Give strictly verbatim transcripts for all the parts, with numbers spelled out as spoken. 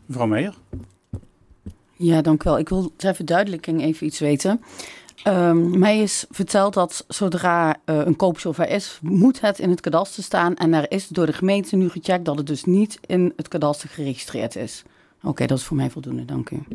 Mevrouw Meijer. Ja, dank u wel. Ik wil ter verduidelijking even iets weten. Um, mij is verteld dat zodra uh, een koop zover is, moet het in het kadaster staan. En er is door de gemeente nu gecheckt dat het dus niet in het kadaster geregistreerd is. Oké, okay, dat is voor mij voldoende. Dank u.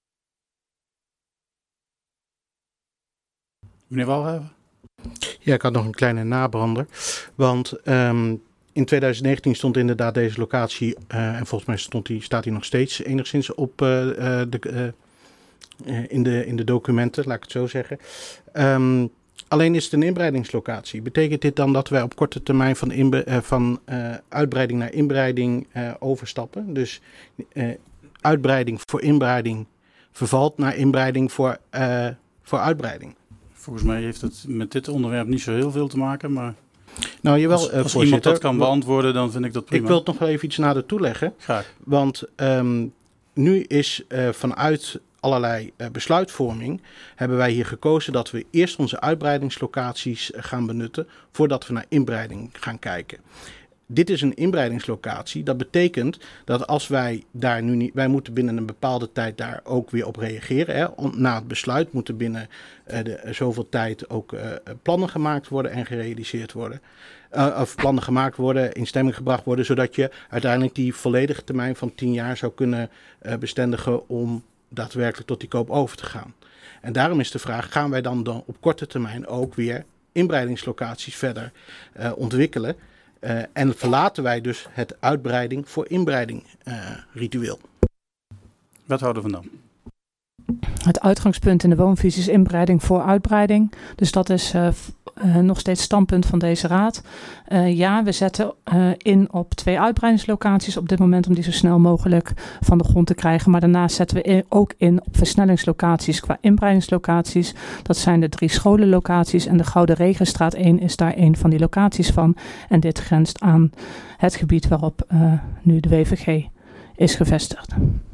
Meneer Walraven. Ja, ik had nog een kleine nabrander. Want um, in twintig negentien stond inderdaad deze locatie, uh, en volgens mij stond die, staat die nog steeds enigszins op uh, de, uh, in, de, in de documenten, laat ik het zo zeggen. Um, alleen is het een inbreidingslocatie. Betekent dit dan dat wij op korte termijn van, inbe- uh, van uh, uitbreiding naar inbreiding uh, overstappen? Dus uh, uitbreiding voor inbreiding vervalt naar inbreiding voor, uh, voor uitbreiding. Volgens mij heeft het met dit onderwerp niet zo heel veel te maken, maar nou, jawel, als, als uh, iemand dat kan beantwoorden, dan vind ik dat prima. Ik wil het nog wel even iets nader toeleggen. Graag. Want um, nu is uh, vanuit allerlei uh, besluitvorming hebben wij hier gekozen dat we eerst onze uitbreidingslocaties uh, gaan benutten voordat we naar inbreiding gaan kijken. Dit is een inbreidingslocatie. Dat betekent dat als wij daar nu niet... Wij moeten binnen een bepaalde tijd daar ook weer op reageren. Hè. Na het besluit moeten binnen uh, de, uh, zoveel tijd ook uh, plannen gemaakt worden en gerealiseerd worden. Uh, of plannen gemaakt worden, in stemming gebracht worden, zodat je uiteindelijk die volledige termijn van tien jaar zou kunnen uh, bestendigen om daadwerkelijk tot die koop over te gaan. En daarom is de vraag, gaan wij dan, dan op korte termijn ook weer inbreidingslocaties verder uh, ontwikkelen? Uh, en verlaten wij dus het uitbreiding voor inbreiding uh, ritueel. Wethouder Van Dam. Het uitgangspunt in de woonvisie is inbreiding voor uitbreiding. Dus dat is uh, uh, nog steeds standpunt van deze raad. Uh, ja, we zetten uh, in op twee uitbreidingslocaties op dit moment om die zo snel mogelijk van de grond te krijgen. Maar daarnaast zetten we in, ook in op versnellingslocaties qua inbreidingslocaties. Dat zijn de drie scholenlocaties en de Gouden Regenstraat één is daar een van die locaties van. En dit grenst aan het gebied waarop uh, nu de W V G is gevestigd.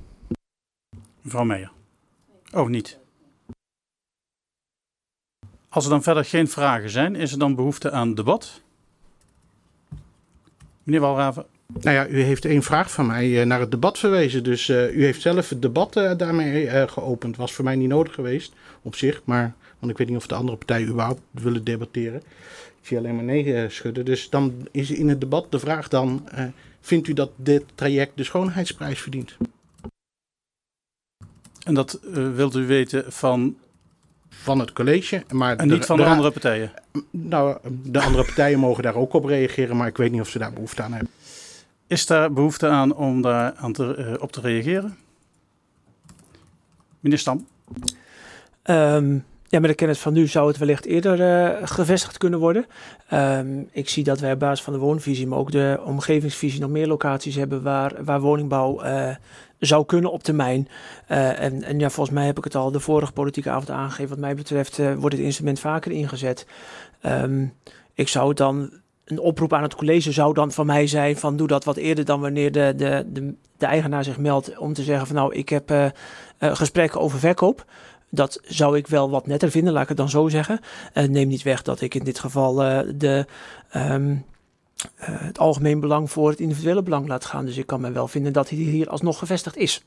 Mevrouw Meijer. Oh, niet. Als er dan verder geen vragen zijn, is er dan behoefte aan debat? Meneer Walraven. Nou ja, u heeft één vraag van mij uh, naar het debat verwezen. Dus uh, u heeft zelf het debat uh, daarmee uh, geopend. Was voor mij niet nodig geweest op zich. Maar, want ik weet niet of de andere partijen überhaupt willen debatteren. Ik zie alleen maar nee uh, schudden. Dus dan is in het debat de vraag dan, uh, vindt u dat dit traject de schoonheidsprijs verdient? En dat uh, wilt u weten van... Van het college. Maar en de, niet van de, de andere partijen? Nou, de andere partijen mogen daar ook op reageren, maar ik weet niet of ze daar behoefte aan hebben. Is daar behoefte aan om daar aan te, uh, op te reageren? Meneer Stam. Um, ja, met de kennis van nu zou het wellicht eerder uh, gevestigd kunnen worden. Um, ik zie dat wij op basis van de woonvisie, maar ook de omgevingsvisie nog meer locaties hebben waar, waar woningbouw uh, zou kunnen op termijn. Uh, en, en ja, volgens mij heb ik het al de vorige politieke avond aangegeven. Wat mij betreft uh, wordt het instrument vaker ingezet. Um, ik zou het dan, een oproep aan het college zou dan van mij zijn van doe dat wat eerder dan wanneer de, de, de, de eigenaar zich meldt om te zeggen van nou ik heb uh, uh, gesprekken over verkoop. Dat zou ik wel wat netter vinden, laat ik het dan zo zeggen. Uh, neem niet weg dat ik in dit geval uh, de, um, uh, het algemeen belang voor het individuele belang laat gaan. Dus ik kan me wel vinden dat hij hier alsnog gevestigd is.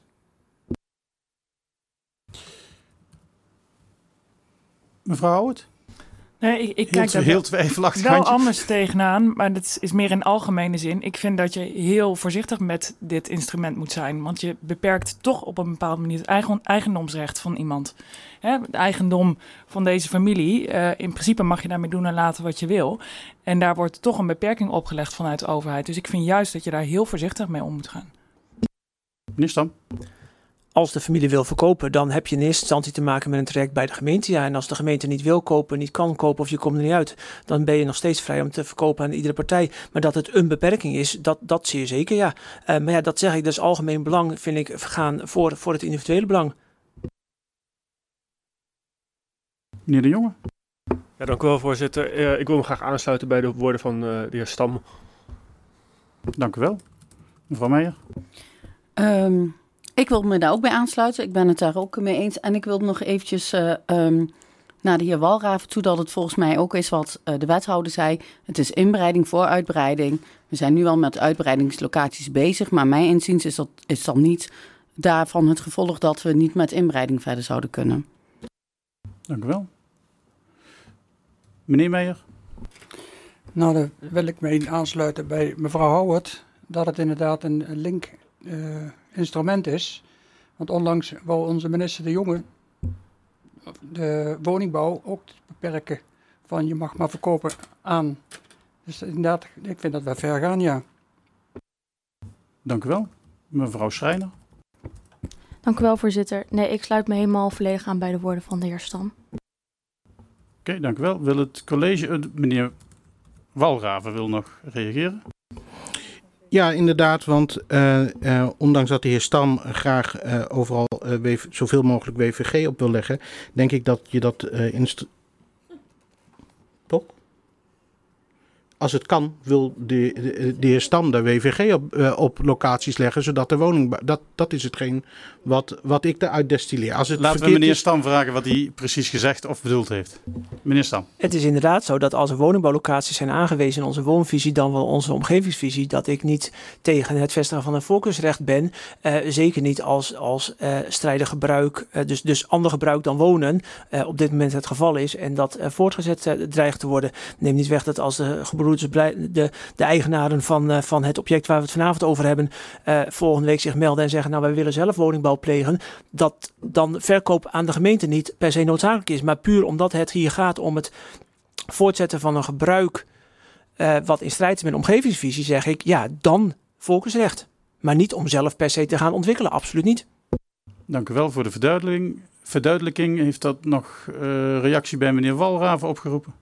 Mevrouw Houwert? Nee, ik, ik kijk daar heel twijfelachtig wel handje. anders tegenaan, maar dat is meer in algemene zin. Ik vind dat je heel voorzichtig met dit instrument moet zijn, want je beperkt toch op een bepaalde manier het eigen, eigendomsrecht van iemand. Hè, het eigendom van deze familie, uh, in principe mag je daarmee doen en laten wat je wil. En daar wordt toch een beperking opgelegd vanuit de overheid. Dus ik vind juist dat je daar heel voorzichtig mee om moet gaan. Meneer Stam? Als de familie wil verkopen, dan heb je in eerste instantie te maken met een traject bij de gemeente. Ja, en als de gemeente niet wil kopen, niet kan kopen of je komt er niet uit, dan ben je nog steeds vrij om te verkopen aan iedere partij. Maar dat het een beperking is, dat, dat zie je zeker, ja. Uh, maar ja, dat zeg ik, dus algemeen belang vind ik gaan voor, voor het individuele belang. Meneer De Jonge? Ja, dank u wel, voorzitter. Uh, ik wil me graag aansluiten bij de woorden van uh, de heer Stam. Dank u wel. Mevrouw Meijer? Um... Ik wil me daar ook bij aansluiten. Ik ben het daar ook mee eens. En ik wil nog eventjes uh, um, naar de heer Walraven toe, dat het volgens mij ook is wat uh, de wethouder zei. Het is inbreiding voor uitbreiding. We zijn nu al met uitbreidingslocaties bezig, maar mijn inziens is dat, is dat niet daarvan het gevolg dat we niet met inbreiding verder zouden kunnen. Dank u wel. Meneer Meijer? Nou, daar wil ik me aansluiten bij mevrouw Houwert, dat het inderdaad een link uh, instrument is. Want onlangs wou onze minister De Jonge de woningbouw ook beperken van je mag maar verkopen aan. Dus inderdaad, ik vind dat we ver gaan, ja. Dank u wel. Mevrouw Schreiner? Dank u wel, voorzitter. Nee, ik sluit me helemaal volledig aan bij de woorden van de heer Stam. Oké, okay, dank u wel. Wil het college, uh, meneer Walraven wil nog reageren? Ja, inderdaad, want uh, uh, ondanks dat de heer Stam graag uh, overal uh, w- zoveel mogelijk W V G op wil leggen, denk ik dat je dat uh, inst- toch? Als het kan, wil de, de, de heer Stam de W V G op, uh, op locaties leggen, zodat de woning... Dat, dat is hetgeen wat, wat ik eruit destilleer. Als het Laten we meneer is... Stam vragen wat hij precies gezegd of bedoeld heeft. Meneer Stam. Het is inderdaad zo dat als er woningbouwlocaties zijn aangewezen in onze woonvisie, dan wel onze omgevingsvisie, dat ik niet tegen het vestigen van een voorkeursrecht ben. Uh, zeker niet als, als uh, strijdig gebruik, uh, dus, dus ander gebruik dan wonen, uh, op dit moment het geval is. En dat uh, voortgezet uh, dreigt te worden. Neem niet weg dat als de gebroeders, de, de eigenaren van, uh, van het object waar we het vanavond over hebben, uh, volgende week zich melden en zeggen, nou wij willen zelf woningbouw plegen, dat dan verkoop aan de gemeente niet per se noodzakelijk is. Maar puur omdat het hier gaat om het voortzetten van een gebruik uh, wat in strijd is met de omgevingsvisie, zeg ik, ja, dan volksrecht. Maar niet om zelf per se te gaan ontwikkelen, absoluut niet. Dank u wel voor de verduidelijking. Verduidelijking, heeft dat nog uh, reactie bij meneer Walraven opgeroepen?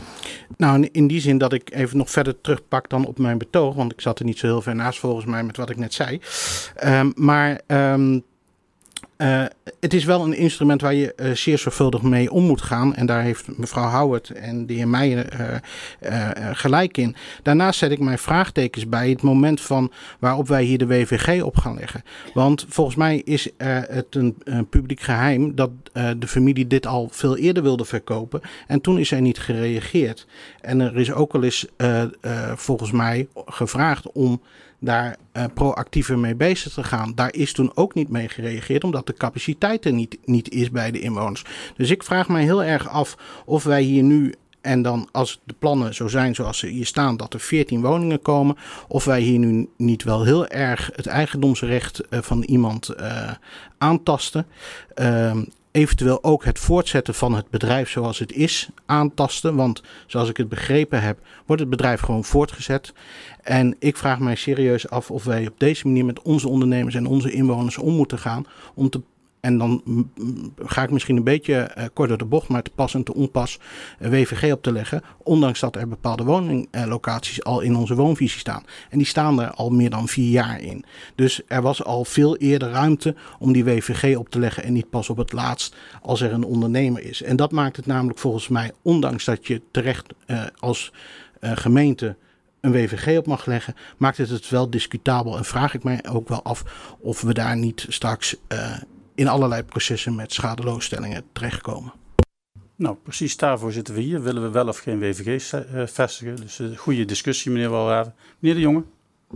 Nou, in die zin dat ik even nog verder terugpak dan op mijn betoog, want ik zat er niet zo heel ver naast volgens mij met wat ik net zei. Um, maar um, uh, het is wel een instrument waar je uh, zeer zorgvuldig mee om moet gaan. En daar heeft mevrouw Houwert en de heer Meijer uh, uh, gelijk in. Daarnaast zet ik mijn vraagtekens bij het moment van waarop wij hier de W V G op gaan leggen. Want volgens mij is uh, het een, een publiek geheim dat uh, de familie dit al veel eerder wilde verkopen. En toen is er niet gereageerd. En er is ook al eens uh, uh, volgens mij gevraagd om daar uh, proactiever mee bezig te gaan. Daar is toen ook niet mee gereageerd, omdat de capaciteit er niet, niet is bij de inwoners. Dus ik vraag mij heel erg af of wij hier nu, en dan als de plannen zo zijn zoals ze hier staan, dat er veertien woningen komen, of wij hier nu niet wel heel erg het eigendomsrecht uh, van iemand uh, aantasten. Uh, Eventueel ook het voortzetten van het bedrijf zoals het is aantasten. Want zoals ik het begrepen heb, wordt het bedrijf gewoon voortgezet. En ik vraag mij serieus af of wij op deze manier met onze ondernemers en onze inwoners om moeten gaan. Om te, en dan ga ik misschien een beetje uh, kort door de bocht, maar te pas en te onpas uh, W V G op te leggen. Ondanks dat er bepaalde woninglocaties uh, al in onze woonvisie staan. En die staan er al meer dan vier jaar in. Dus er was al veel eerder ruimte om die W V G op te leggen en niet pas op het laatst als er een ondernemer is. En dat maakt het namelijk volgens mij, ondanks dat je terecht uh, als uh, gemeente een W V G op mag leggen, maakt het het wel discutabel. En vraag ik mij ook wel af of we daar niet straks uh, in allerlei processen met schadeloosstellingen terechtkomen. Nou, precies daarvoor zitten we hier. Willen we wel of geen W V G's uh, vestigen? Dus uh, goede discussie, meneer Walraven. Meneer De Jonge.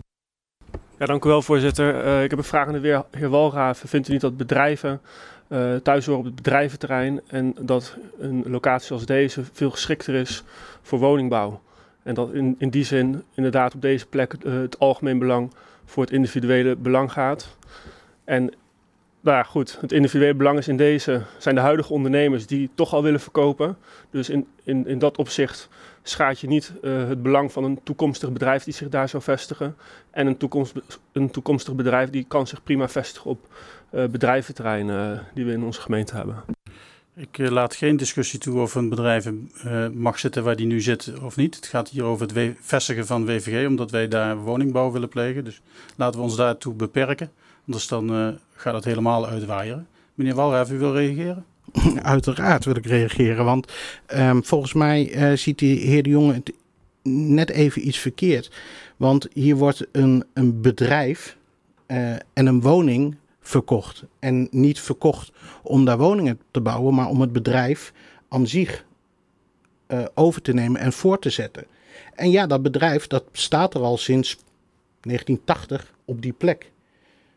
Ja, dank u wel, voorzitter. Uh, ik heb een vraag aan de heer, heer Walraven. Vindt u niet dat bedrijven uh, thuis horen op het bedrijventerrein en dat een locatie als deze veel geschikter is voor woningbouw? En dat in, in die zin inderdaad op deze plek uh, het algemeen belang voor het individuele belang gaat. En nou ja, goed, het individuele belang is in deze, zijn de huidige ondernemers die toch al willen verkopen. Dus in, in, in dat opzicht schaadt je niet uh, het belang van een toekomstig bedrijf die zich daar zou vestigen. En een, toekomst, een toekomstig bedrijf die kan zich prima vestigen op uh, bedrijventerreinen uh, die we in onze gemeente hebben. Ik uh, laat geen discussie toe of een bedrijf uh, mag zitten waar die nu zit of niet. Het gaat hier over het we- vestigen van W V G, omdat wij daar woningbouw willen plegen. Dus laten we ons daartoe beperken. Anders dan uh, gaat het helemaal uitwaaieren. Meneer Walraven, u wil reageren? Uiteraard wil ik reageren, want um, volgens mij uh, ziet de heer De Jonge het net even iets verkeerd. Want hier wordt een, een bedrijf uh, en een woning verkocht. En niet verkocht om daar woningen te bouwen, maar om het bedrijf aan zich uh, over te nemen en voor te zetten. En ja, dat bedrijf dat staat er al sinds negentien tachtig op die plek.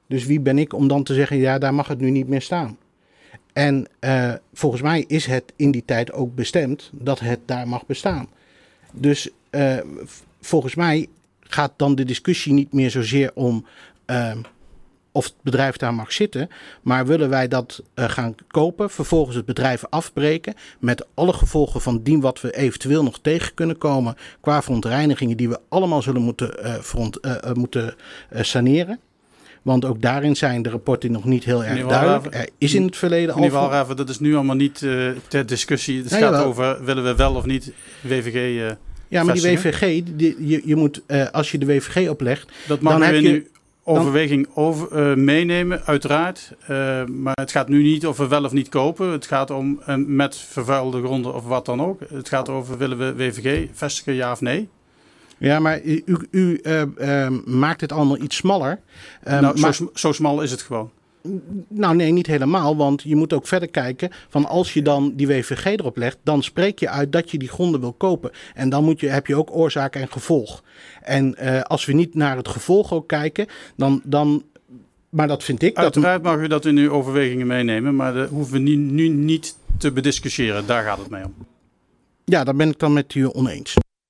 Dus wie ben ik om dan te zeggen, ja, daar mag het nu niet meer staan. En uh, volgens mij is het in die tijd ook bestemd dat het daar mag bestaan. Dus uh, volgens mij gaat dan de discussie niet meer zozeer om uh, of het bedrijf daar mag zitten. Maar willen wij dat uh, gaan kopen, vervolgens het bedrijf afbreken met alle gevolgen van dien wat we eventueel nog tegen kunnen komen qua verontreinigingen die we allemaal zullen moeten, uh, front, uh, uh, moeten uh, saneren. Want ook daarin zijn de rapporten nog niet heel erg duidelijk. Er is in het verleden al... Meneer Walraven, dat is nu allemaal niet uh, ter discussie. Het ja, gaat jawel. over, willen we wel of niet W V G uh, Ja, maar vestigen? die W V G, die, je, je moet, uh, als je de W V G oplegt... Dat mag dan u heb in je, uw overweging over, uh, meenemen, uiteraard. Uh, maar het gaat nu niet over wel of niet kopen. Het gaat om uh, met vervuilde gronden of wat dan ook. Het gaat over, willen we W V G vestigen, ja of nee? Ja, maar u, u uh, uh, maakt het allemaal iets smaller. Uh, nou, maar, zo, zo smal is het gewoon. Nou nee, niet helemaal. Want je moet ook verder kijken van als je dan die W V G erop legt, dan spreek je uit dat je die gronden wil kopen. En dan moet je, heb je ook oorzaak en gevolg. En uh, als we niet naar het gevolg ook kijken, dan... dan maar dat vind ik... Uiteraard dat, mag u dat in uw overwegingen meenemen, maar dat hoeven we nu, nu niet te bediscussiëren. Daar gaat het mee om. Ja, daar ben ik dan met u oneens.